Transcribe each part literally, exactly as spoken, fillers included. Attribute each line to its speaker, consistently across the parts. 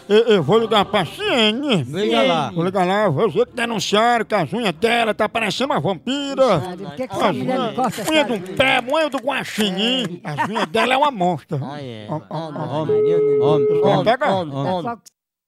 Speaker 1: eu, eu vou ligar pra Ciene.
Speaker 2: Liga lá.
Speaker 1: Vou ligar lá, vou dizer que denunciaram que as unhas dela tá parecendo uma vampira.
Speaker 3: O que que
Speaker 1: As
Speaker 3: essa mulher não
Speaker 1: unhas,
Speaker 3: gosta?
Speaker 1: unha do pé, unha do guaxinim. As unhas dela é uma monstra.
Speaker 2: Ah, é.
Speaker 1: Ó, ó, ó.
Speaker 2: Homem, homem,
Speaker 1: Ó,
Speaker 2: homem,
Speaker 1: pega.
Speaker 2: homem, homem.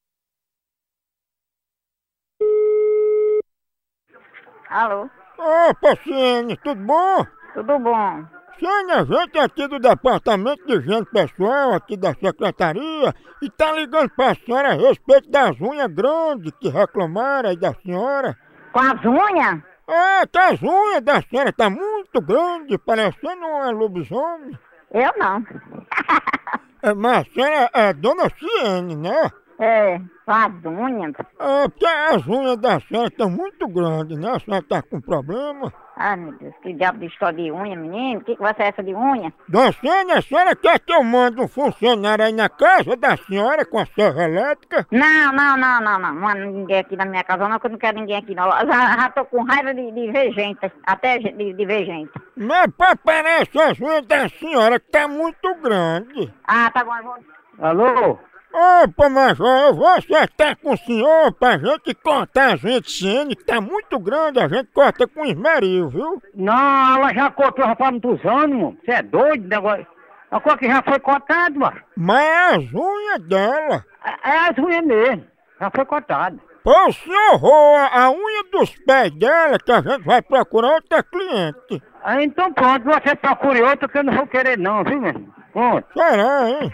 Speaker 4: Alô?
Speaker 1: Opa, Ciene, tudo bom?
Speaker 4: Tudo bom?
Speaker 1: Ciene, a gente aqui do Departamento de Higiene Pessoal, aqui da Secretaria, e tá ligando pra senhora a respeito das unhas grandes que reclamaram aí da senhora.
Speaker 4: Com as unhas?
Speaker 1: É, que as unhas da senhora tá muito grande, parecendo uma lobisomem.
Speaker 4: Eu não.
Speaker 1: É, mas a senhora é dona Ciene, né?
Speaker 4: É, com as unhas.
Speaker 1: É, porque as unhas da senhora estão muito grandes, né? A senhora tá com problema.
Speaker 4: Ai, meu Deus, que diabo de história de unha, menino? O que, que vai ser essa de unha?
Speaker 1: Dona Ciene, a senhora quer que eu mande um funcionário aí na casa da senhora com a serra elétrica?
Speaker 4: Não, não, não, não, não. Não há ninguém aqui na minha casa, não, que eu não quero ninguém aqui, não. Eu já, já tô com raiva de, de ver gente, até de, de ver gente.
Speaker 1: Mas parece as unhas da senhora que tá muito grande.
Speaker 4: Ah, tá bom, eu vou...
Speaker 2: Alô?
Speaker 1: Opa, Major, eu vou acertar com o senhor pra gente cortar as unhas de Ciene, que tá muito grande, a gente corta com esmeril, viu?
Speaker 5: Não, ela já cortou já faz muitos anos, mano. Você é doido, negócio. A coisa que já foi cortada, mano.
Speaker 1: Mas é as unhas dela.
Speaker 5: É, é as unhas mesmo. Já foi cortada.
Speaker 1: Pô, o senhor roa a unha dos pés dela, que a gente vai procurar outra cliente.
Speaker 5: Aí então pronto, você procure outra que eu não vou querer não, viu, meu irmão? Pronto.
Speaker 1: Será, hein?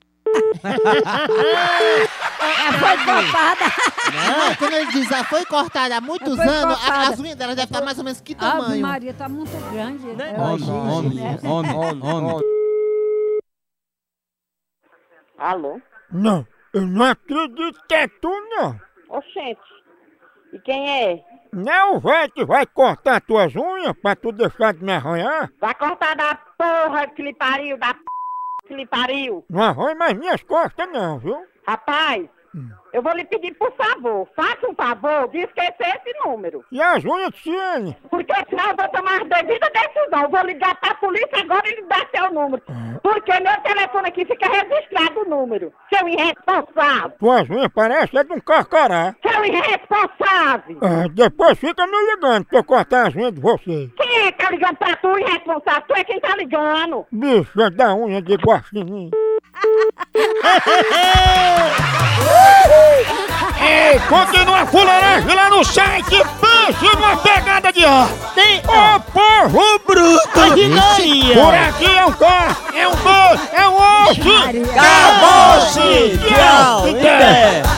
Speaker 3: É, foi cortada.
Speaker 6: Não, quando ele diz, ah, foi cortada há muitos
Speaker 3: Foi
Speaker 6: anos, a-
Speaker 3: cortada.
Speaker 6: as unhas dela devem estar mais ou menos que
Speaker 3: Ave
Speaker 6: tamanho.
Speaker 3: Maria, tá muito grande. né?
Speaker 2: Homem, homem, homem, homem, homem.
Speaker 4: Alô?
Speaker 1: Não, eu não acredito que é tu, não.
Speaker 4: Oxente. E quem é?
Speaker 1: Não é o velho que vai cortar tuas unhas pra tu deixar de me arranhar?
Speaker 4: Vai cortar da porra que lhe pariu, da p... que lhe pariu.
Speaker 1: Não arranha mais minhas costas, não, viu?
Speaker 4: Rapaz, eu vou lhe pedir por favor, faça um favor de esquecer esse número.
Speaker 1: E as unhas de Ciene?
Speaker 4: Porque senão eu vou tomar as devidas decisões. Eu vou ligar pra polícia agora e lhe dar seu número. Porque meu telefone aqui fica registrado o número. Seu irresponsável!
Speaker 1: Tuas unhas parecem é de um carcará.
Speaker 4: Seu irresponsável!
Speaker 1: Ah, depois fica me ligando pra eu cortar as unhas de vocês.
Speaker 4: Quem é que tá ligando pra tu, irresponsável? Tu é quem tá ligando!
Speaker 1: Bicha da unha de guaxinim. Ei, continua a fuleiragem lá no site. Pense numa pegada de ar.
Speaker 2: Tem...
Speaker 1: Ô povo bruto.
Speaker 2: Gritaria.
Speaker 1: Por aqui é um K, é um B, é um osso.
Speaker 3: Maria.
Speaker 2: Acabou-se! Tchau!
Speaker 1: Até.
Speaker 2: Até.